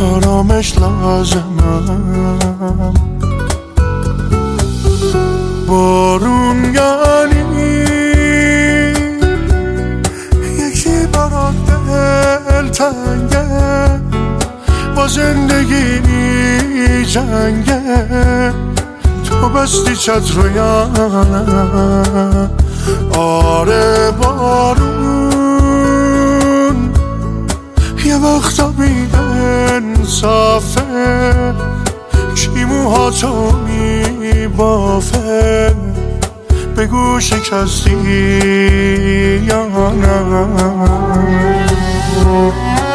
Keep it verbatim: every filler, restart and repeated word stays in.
آرامش لازمم. بارون یعنی یکی برات دل تنگه، با زندگی جنگه، تو بستی چتر یا نه. آره بارون یه وقتا بی انصافه، کی موهاتو میبافه، بگو شکستی یا نه.